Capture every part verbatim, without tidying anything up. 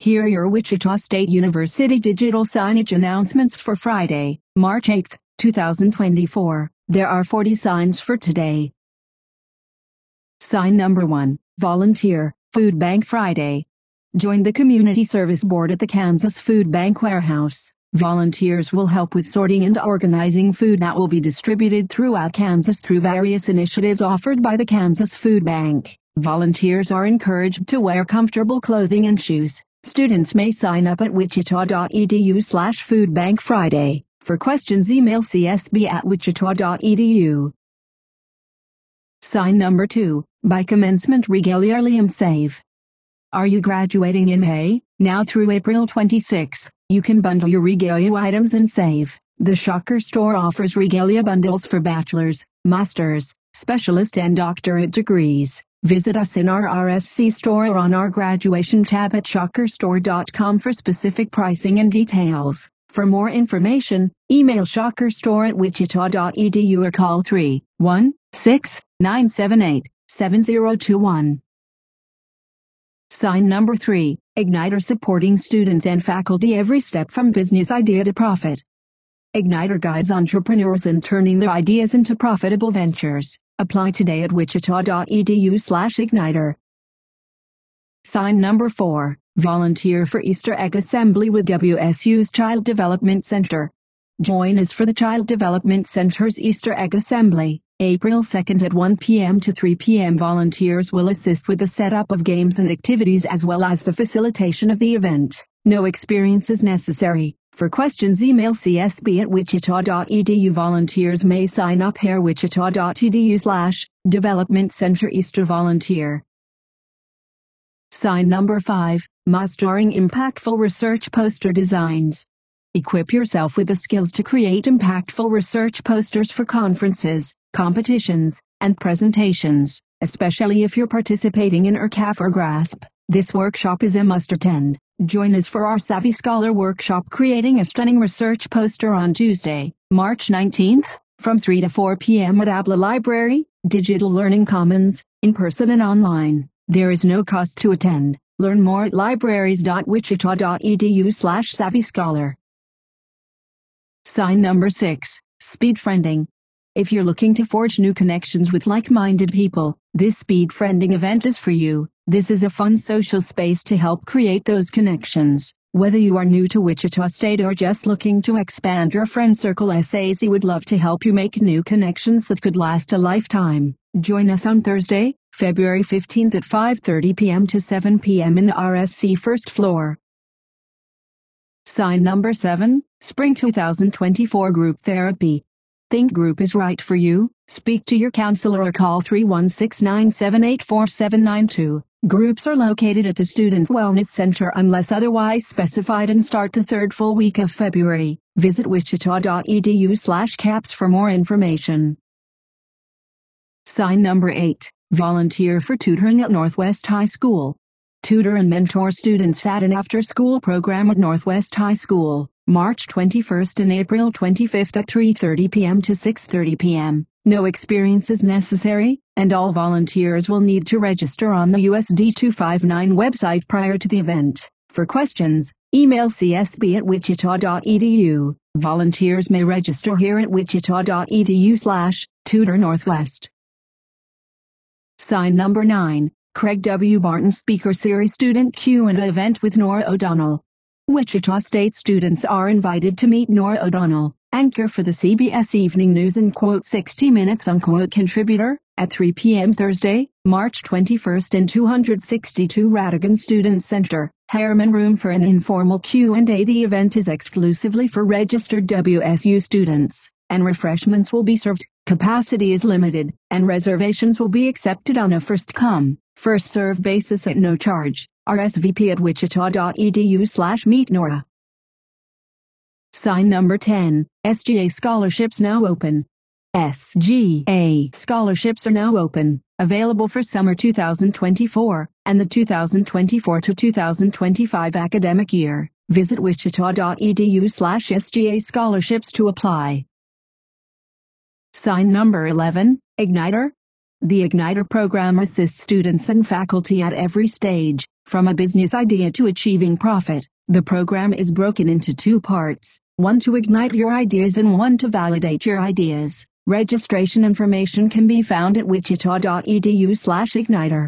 Here are your Wichita State University digital signage announcements for Friday, March eighth, two thousand twenty-four. There are forty signs for today. Sign number one, Volunteer, Food Bank Friday. Join the Community Service Board at the Kansas Food Bank Warehouse. Volunteers will help with sorting and organizing food that will be distributed throughout Kansas through various initiatives offered by the Kansas Food Bank. Volunteers are encouraged to wear comfortable clothing and shoes. Students may sign up at wichita.edu slash foodbankfriday. For questions, email c s b at wichita.edu. Sign number two, by commencement Regalium Save. Are you graduating in May? Now through April twenty-sixth, you can bundle your Regalia items and save. The Shocker Store offers Regalia bundles for bachelor's, master's, specialist and doctorate degrees. Visit us in our R S C store or on our graduation tab at shocker store dot com for specific pricing and details. For more information, email shockerstore at wichita.edu or call three one six, nine seven eight, seven zero two one. Sign number three, Igniter supporting students and faculty every step from business idea to profit. Igniter guides entrepreneurs in turning their ideas into profitable ventures. Apply today at wichita.edu slash igniter. Sign number four, Volunteer for Easter Egg Assembly with W S U's Child Development Center. Join us for the Child Development Center's Easter Egg Assembly, April second at one p m to three p m Volunteers will assist with the setup of games and activities as well as the facilitation of the event. No experience is necessary. For questions, email c s b at wichita.edu. Volunteers may sign up here wichita.edu slash development center Easter volunteer. Sign number five, Mastering Impactful Research Poster Designs. Equip yourself with the skills to create impactful research posters for conferences, competitions, and presentations, especially if you're participating in I R C A F or GRASP. This workshop is a must attend. Join us for our Savvy Scholar workshop creating a stunning research poster on Tuesday, March nineteenth, from three to four p m at Abla Library, Digital Learning Commons, in person and online. There is no cost to attend. Learn more at libraries.wichita.edu slash Savvy Scholar. Sign number six, Speed Friending. If you're looking to forge new connections with like-minded people, this Speed Friending event is for you. This is a fun social space to help create those connections. Whether you are new to Wichita State or just looking to expand your friend circle, S A Z would love to help you make new connections that could last a lifetime. Join us on Thursday, February fifteenth at five thirty p m to seven p m in the R S C first floor. Sign number seven, Spring two thousand twenty-four Group Therapy. Think group is right for you? Speak to your counselor or call three one six, nine seven eight, four seven nine two. Groups are located at the Student Wellness Center unless otherwise specified and start the third full week of February. Visit wichita.edu slash caps for more information. Sign number eight, Volunteer for Tutoring at Northwest High School. Tutor and mentor students at an after-school program at Northwest High School, March twenty-first and April twenty-fifth at three thirty p m to six thirty p m No experience is necessary, and all volunteers will need to register on the U S D two fifty-nine website prior to the event. For questions, email c s b at wichita.edu. Volunteers may register here at wichita.edu slash tutor northwest. Sign number nine, Craig W. Barton Speaker Series Student Q and A event with Nora O'Donnell. Wichita State students are invited to meet Nora O'Donnell, anchor for the C B S Evening News and quote sixty minutes unquote contributor, at three p m Thursday, March twenty-first in two sixty-two Radigan Student Center, Harriman Room for an informal Q and A. The event is exclusively for registered W S U students, and refreshments will be served. Capacity is limited, and reservations will be accepted on a first-come, first-served basis at no charge. R S V P at wichita.edu slash meet Nora. Sign number ten, S G A scholarships now open. S G A scholarships are now open, available for summer two thousand twenty-four, and the two thousand twenty-four to two thousand twenty-five academic year. Visit wichita.edu slash S G A scholarships to apply. Sign number eleven, Igniter. The Igniter program assists students and faculty at every stage, From a business idea to achieving profit, the program is broken into two parts, one to ignite your ideas and one to validate your ideas. Registration information can be found at wichita dot e d u slash igniter.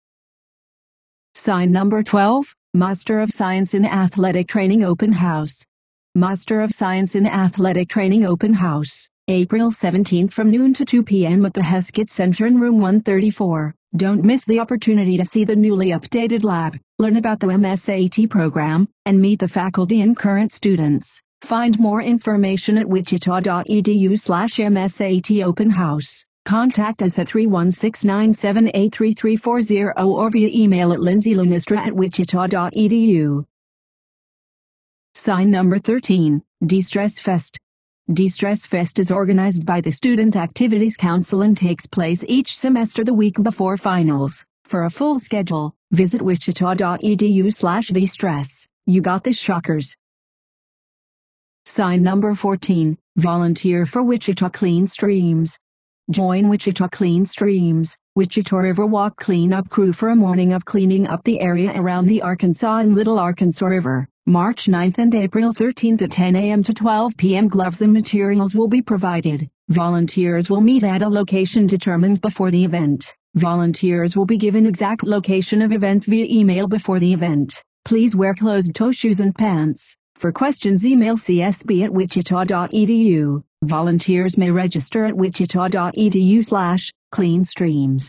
Sign number twelve, Master of Science in Athletic Training Open House. Master of Science in Athletic Training Open House, April seventeenth from noon to two p m at the Heskett Center in room one thirty-four. Don't miss the opportunity to see the newly updated lab, learn about the M S A T program, and meet the faculty and current students. Find more information at wichita dot e d u slash M S A T open house. Contact us at three one six nine seven eight three three four zero or via email at lindsaylunistra at wichita dot e d u. Sign number thirteen, De-Stress Fest. De-Stress Fest is organized by the Student Activities Council and takes place each semester the week before finals. For a full schedule, visit wichita dot e d u slash de-stress. You got this, shockers. Sign number fourteen, Volunteer for Wichita Clean Streams. Join Wichita Clean Streams, Wichita Riverwalk Cleanup Crew for a morning of cleaning up the area around the Arkansas and Little Arkansas River. March ninth and April thirteenth at ten a m to twelve p m Gloves and materials will be provided. Volunteers will meet at a location determined before the event. Volunteers will be given exact location of events via email before the event. Please wear closed-toe shoes and pants. For questions, email c s b at wichita dot e d u. Volunteers may register at wichita dot e d u slash clean streams.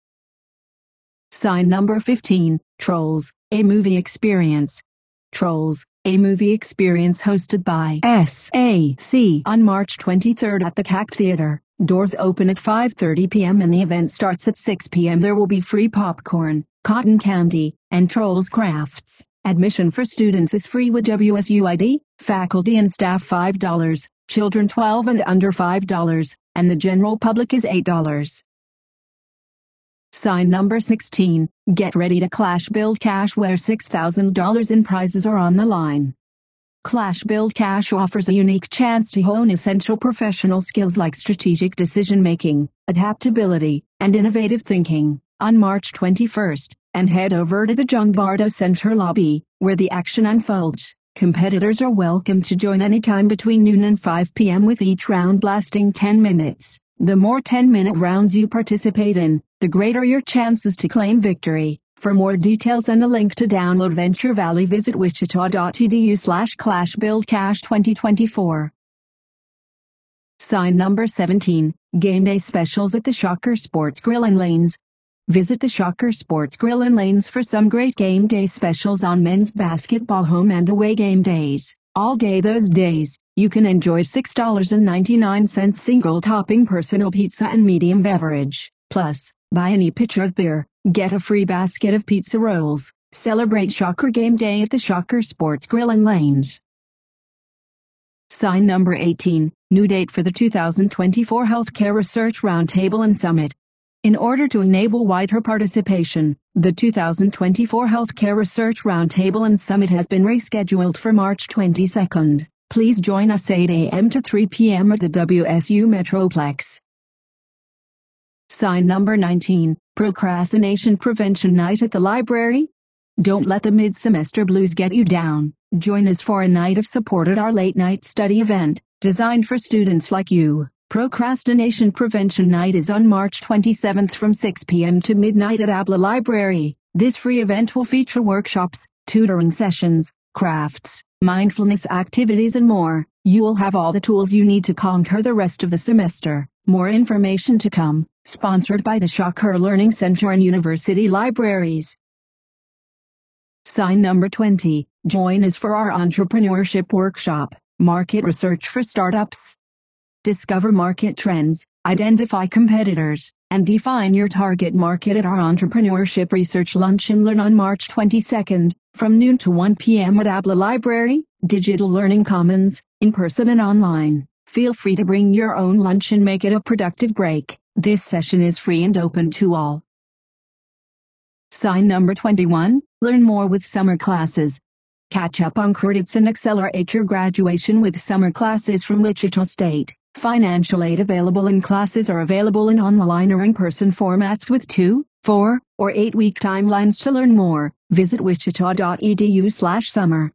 Sign number fifteen, Trolls, a movie experience. Trolls, a movie experience hosted by S A C on March twenty-third at the C A C Theater. Doors open at five thirty p m and the event starts at six p m There will be free popcorn, cotton candy, and Trolls crafts. Admission for students is free with W S U I D, faculty and staff five dollars, children twelve and under five dollars, and the general public is eight dollars. Sign number sixteen, Get ready to Clash Build Cash, where six thousand dollars in prizes are on the line. Clash Build Cash offers a unique chance to hone essential professional skills like strategic decision-making, adaptability, and innovative thinking, on March twenty-first, and head over to the John Bardo Center lobby, where the action unfolds. Competitors are welcome to join anytime between noon and five p m with each round lasting ten minutes. The more ten-minute rounds you participate in, the greater your chances to claim victory. For more details and a link to download Venture Valley, visit wichita dot e d u slash clash build cash twenty twenty-four. Sign number seventeen, Game Day Specials at the Shocker Sports Grill and Lanes. Visit the Shocker Sports Grill and Lanes for some great game day specials on men's basketball home and away game days. All day those days, you can enjoy six dollars and ninety-nine cents single topping personal pizza and medium beverage. Plus, buy any pitcher of beer, get a free basket of pizza rolls. Celebrate Shocker Game Day at the Shocker Sports Grill and Lanes. Sign number eighteen, New date for the two thousand twenty-four Healthcare Research Roundtable and Summit. In order to enable wider participation, the two thousand twenty-four Healthcare Research Roundtable and Summit has been rescheduled for March twenty-second. Please join us eight a m to three p m at the W S U Metroplex. Sign number nineteen, Procrastination Prevention Night at the Library. Don't let the mid-semester blues get you down. Join us for a night of support at our late-night study event, designed for students like you. Procrastination Prevention Night is on March twenty-seventh from six p m to midnight at Abla Library. This free event will feature workshops, tutoring sessions, crafts, mindfulness activities and more. You will have all the tools you need to conquer the rest of the semester. More information to come. Sponsored by the Shocker Learning Center and University Libraries. Sign number twenty, Join us for our entrepreneurship workshop, Market Research for Startups. Discover market trends, identify competitors, and define your target market at our Entrepreneurship Research Lunch and Learn on March twenty-second, from noon to one p m at Abla Library, Digital Learning Commons, in person and online. Feel free to bring your own lunch and make it a productive break. This session is free and open to all. Sign number twenty-one, Learn more with summer classes. Catch up on credits and accelerate your graduation with summer classes from Wichita State. Financial aid available, and classes are available in online or in-person formats with two, four, or eight-week timelines. To learn more, visit wichita.edu slash summer.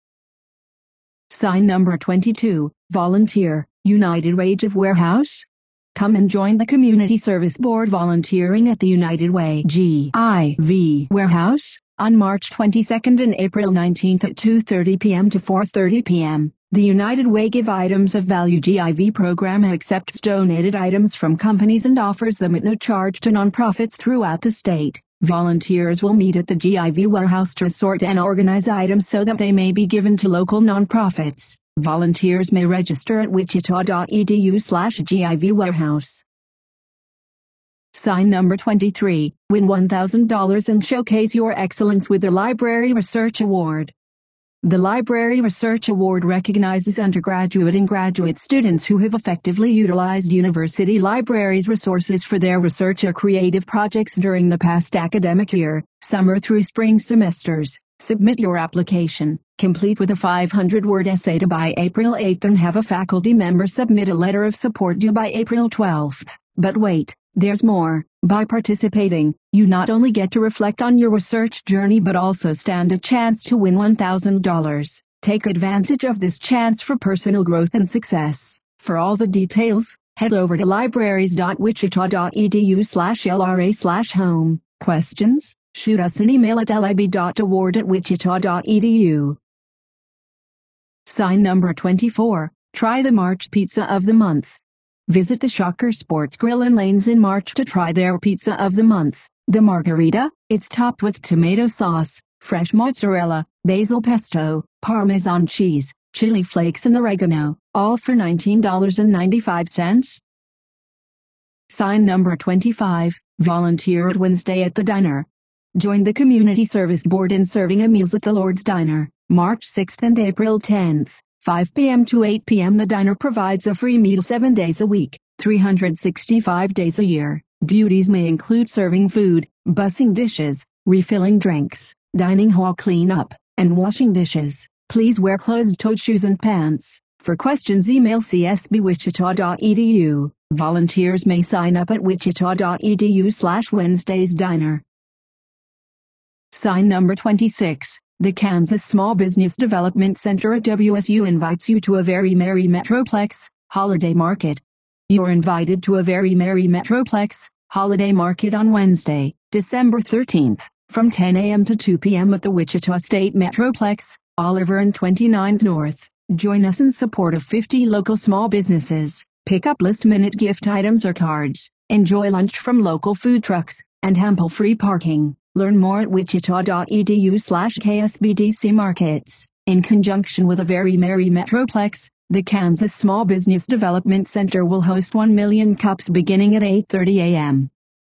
Sign number twenty-two, volunteer, United Way G I V Warehouse. Come and join the Community Service Board volunteering at the United Way G I V Warehouse on March twenty-second and April nineteenth at two thirty p m to four thirty p m The United Way Give Items of Value G I V program accepts donated items from companies and offers them at no charge to nonprofits throughout the state. Volunteers will meet at the G I V warehouse to sort and organize items so that they may be given to local nonprofits. Volunteers may register at wichita.edu slash GIV warehouse. Sign number twenty-three, win one thousand dollars and showcase your excellence with the Library Research Award. The Library Research Award recognizes undergraduate and graduate students who have effectively utilized university libraries' resources for their research or creative projects during the past academic year, summer through spring semesters. Submit your application, complete with a five hundred word essay due by April eighth and have a faculty member submit a letter of support due by April twelfth. But wait, there's more. By participating, you not only get to reflect on your research journey but also stand a chance to win one thousand dollars. Take advantage of this chance for personal growth and success. For all the details, head over to libraries.wichita.edu slash LRA slash home. Questions? Shoot us an email at lib.award at wichita.edu. Sign number twenty-four, try the March Pizza of the Month. Visit the Shocker Sports Grill in Lanes in March to try their pizza of the month. The margarita, it's topped with tomato sauce, fresh mozzarella, basil pesto, Parmesan cheese, chili flakes and oregano, all for nineteen ninety-five. Sign number twenty-five, volunteer at Wednesday at the Diner. Join the Community Service Board in serving a meals at the Lord's Diner, March sixth and April tenth. five p m to eight p m The Diner provides a free meal seven days a week, three hundred sixty-five days a year. Duties may include serving food, bussing dishes, refilling drinks, dining hall cleanup, and washing dishes. Please wear closed-toed shoes and pants. For questions, email c s b wichita dot e d u. Volunteers may sign up at wichita.edu slash Wednesday's Diner. Sign number twenty-six. The Kansas Small Business Development Center at W S U invites you to a Very Merry Metroplex Holiday Market. You're invited to a Very Merry Metroplex Holiday Market on Wednesday, December thirteenth, from ten a m to two p m at the Wichita State Metroplex, Oliver and twenty-ninth North. Join us in support of fifty local small businesses. Pick up last-minute gift items or cards. Enjoy lunch from local food trucks, and ample free parking. Learn more at wichita.edu slash KSBDC Markets. In conjunction with a Very Merry Metroplex, the Kansas Small Business Development Center will host one million cups beginning at eight thirty a m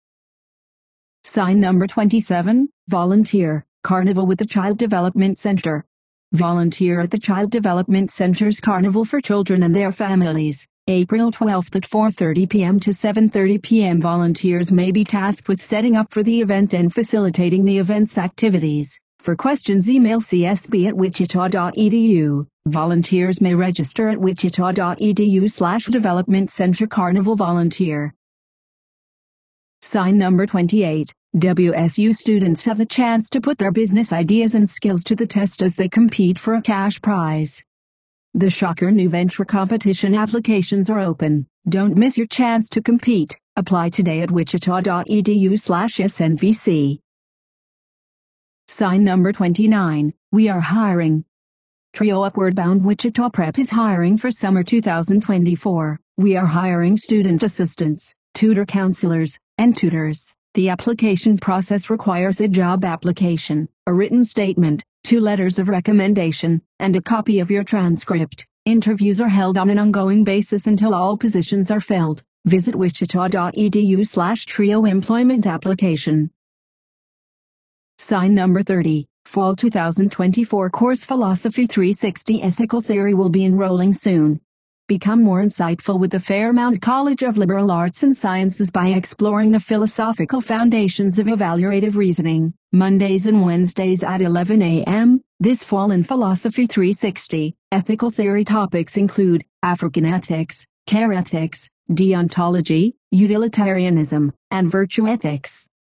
Sign number twenty-seven, volunteer, Carnival with the Child Development Center. Volunteer at the Child Development Center's Carnival for Children and Their Families. April twelfth at four thirty p m to seven thirty p m Volunteers may be tasked with setting up for the event and facilitating the event's activities. For questions, email c s b at wichita.edu. Volunteers may register at wichita.edu slash development center carnival volunteer. Sign number twenty-eight. W S U students have the chance to put their business ideas and skills to the test as they compete for a cash prize. The Shocker New Venture Competition applications are open. Don't miss your chance to compete. Apply today at wichita.edu slash snvc. Sign number twenty-nine. We are hiring. Trio Upward Bound Wichita Prep is hiring for summer two thousand twenty-four. We are hiring student assistants, tutor counselors, and tutors. The application process requires a job application, a written statement, two letters of recommendation, and a copy of your transcript. Interviews are held on an ongoing basis until all positions are filled. Visit wichita.edu slash trio employment application. Sign number thirty. Fall two thousand twenty-four course Philosophy three sixty Ethical Theory will be enrolling soon. Become more insightful with the Fairmount College of Liberal Arts and Sciences by exploring the philosophical foundations of evaluative reasoning, Mondays and Wednesdays at eleven a m This fall in Philosophy three sixty, ethical theory topics include African ethics, care ethics, deontology, utilitarianism, and virtue ethics.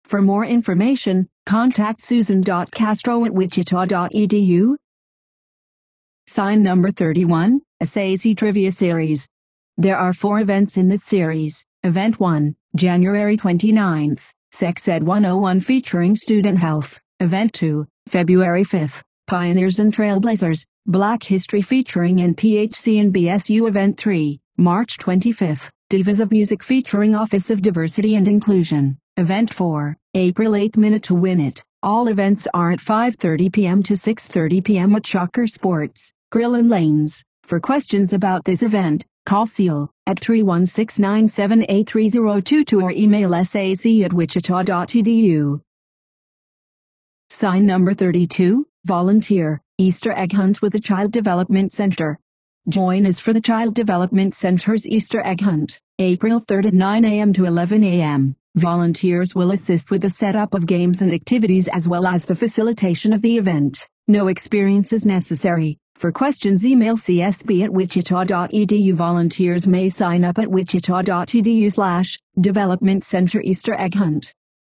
For more information, contact susan dot castro at wichita dot e d u. Sign number thirty-one, S A C Trivia Series. There are four events in this series. Event one, January twenty-ninth, Sex Ed one oh one featuring student health. Event two, February fifth, Pioneers and Trailblazers, Black History featuring N P H C and B S U. Event three, March twenty-fifth, Divas of Music featuring Office of Diversity and Inclusion. Event four, April eighth, Minute to Win It. All events are at five thirty p m to six thirty p m at Shocker Sports, Grill and Lanes. For questions about this event, call Seal at three one six, nine seven eight, three zero two two or email sac at wichita dot e d u. Sign number thirty-two, Volunteer, Easter Egg Hunt with the Child Development Center. Join us for the Child Development Center's Easter Egg Hunt, April third at nine a m to eleven a m Volunteers will assist with the setup of games and activities as well as the facilitation of the event. No experience is necessary. For questions, email c s b at wichita dot e d u. Volunteers may sign up at wichita dot e d u slash Development Center Easter Egg Hunt.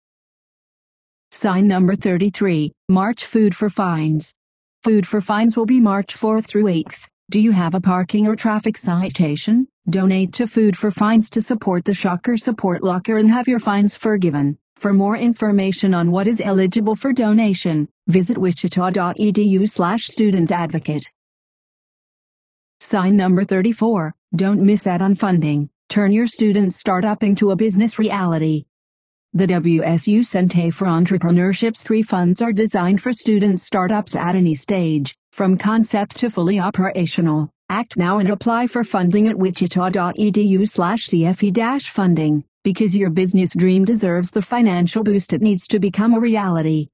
Sign number thirty-three, March Food for Fines. Food for Fines will be March fourth through eighth. Do you have a parking or traffic citation? Donate to Food for Fines to support the Shocker Support Locker and have your fines forgiven. For more information on what is eligible for donation, visit wichita dot e d u slash student advocate. Sign number thirty-four, Don't miss out on funding. Turn your student startup into a business reality. The W S U Center for Entrepreneurship's three funds are designed for student startups at any stage, from concepts to fully operational. Act now and apply for funding at wichita dot e d u slash c f e dash funding, because your business dream deserves the financial boost it needs to become a reality.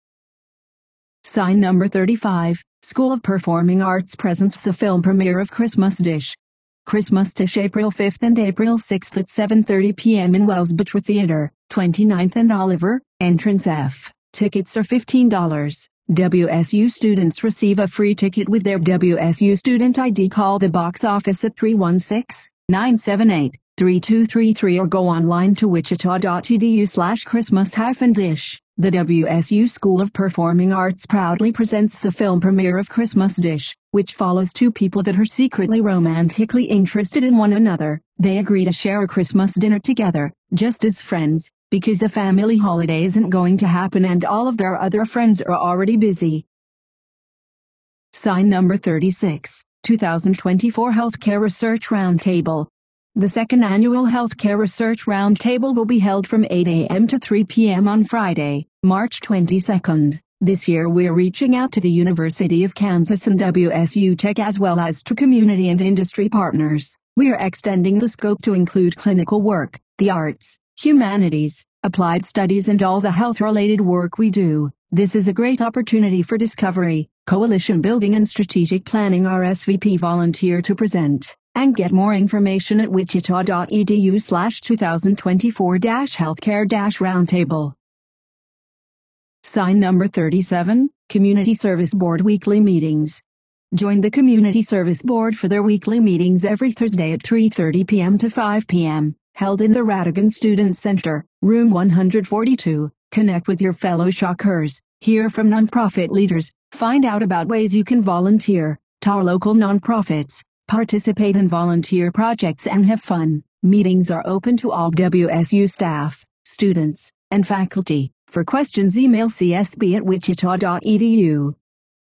Sign number thirty-five, School of Performing Arts presents the film premiere of Christmas Dish. Christmas Dish April fifth and April sixth at seven thirty p m in Wells Butcher Theater, twenty-ninth and Oliver, entrance F. Tickets are fifteen dollars. W S U students receive a free ticket with their W S U student I D. Call the box office at three one six, nine seven eight, three two three three or go online to wichita dot e d u slash Christmas hyphen dish. The W S U School of Performing Arts proudly presents the film premiere of Christmas Dish, which follows two people that are secretly romantically interested in one another. They agree to share a Christmas dinner together, just as friends, because a family holiday isn't going to happen and all of their other friends are already busy. Sign number thirty-six, two thousand twenty-four Healthcare Research Roundtable. The second annual Healthcare Research Roundtable will be held from eight a m to three p m on Friday, March twenty-second. This year we're reaching out to the University of Kansas and W S U Tech as well as to community and industry partners. We are extending the scope to include clinical work, the arts, humanities, applied studies and all the health-related work we do. This is a great opportunity for discovery, coalition building and strategic planning. R S V P volunteer to present. And get more information at wichita dot e d u slash two thousand twenty-four dash healthcare dash roundtable. Sign number thirty-seven, Community Service Board Weekly Meetings. Join the Community Service Board for their weekly meetings every Thursday at three thirty p m to five p m, held in the Radigan Student Center, room one forty-two. Connect with your fellow Shockers, hear from nonprofit leaders, find out about ways you can volunteer, tour local nonprofits, participate in volunteer projects and have fun. Meetings are open to all W S U staff, students, and faculty. For questions, email c s b at wichita dot e d u.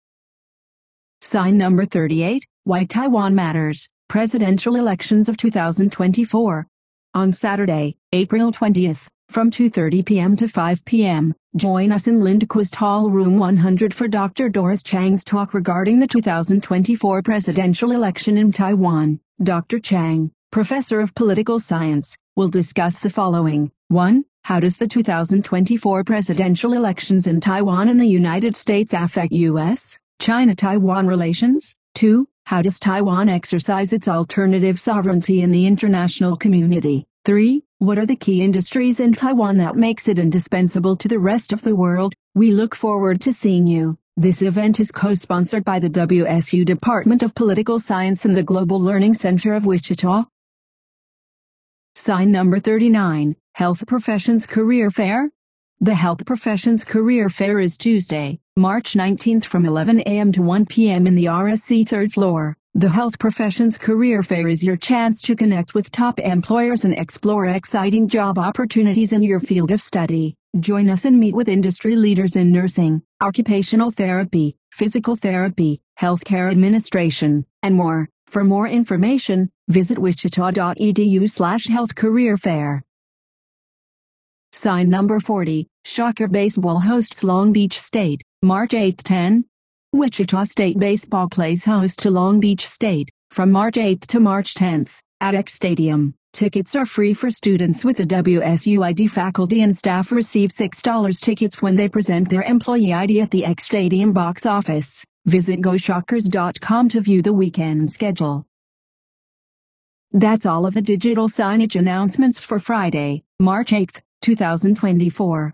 Sign number thirty-eight, Why Taiwan Matters, Presidential Elections of two thousand twenty-four. On Saturday, April twentieth, from two thirty p m to five p m, join us in Lindquist Hall Room one hundred for Doctor Doris Chang's talk regarding the two thousand twenty-four presidential election in Taiwan. Doctor Chang, Professor of Political Science, will discuss the following. one. How does the two thousand twenty-four presidential elections in Taiwan and the United States affect U S China-Taiwan relations? two. How does Taiwan exercise its alternative sovereignty in the international community? three. What are the key industries in Taiwan that makes it indispensable to the rest of the world? We look forward to seeing you. This event is co-sponsored by the W S U Department of Political Science and the Global Learning Center of Wichita. Sign number thirty-nine, Health Professions Career Fair. The Health Professions Career Fair is Tuesday, March nineteenth from eleven a m to one p m in the R S C third floor. The Health Professions Career Fair is your chance to connect with top employers and explore exciting job opportunities in your field of study. Join us and meet with industry leaders in nursing, occupational therapy, physical therapy, healthcare administration, and more. For more information, visit wichita dot e d u slash health career fair. Sign number forty, Shocker Baseball hosts Long Beach State, March eighth ten. Wichita State Baseball plays host to Long Beach State, from March eighth to March tenth, at Eck Stadium. Tickets are free for students with a W S U I D. Faculty and staff receive six dollars tickets when they present their employee I D at the Eck Stadium box office. Visit go shockers dot com to view the weekend schedule. That's all of the digital signage announcements for Friday, March eighth, two thousand twenty-four.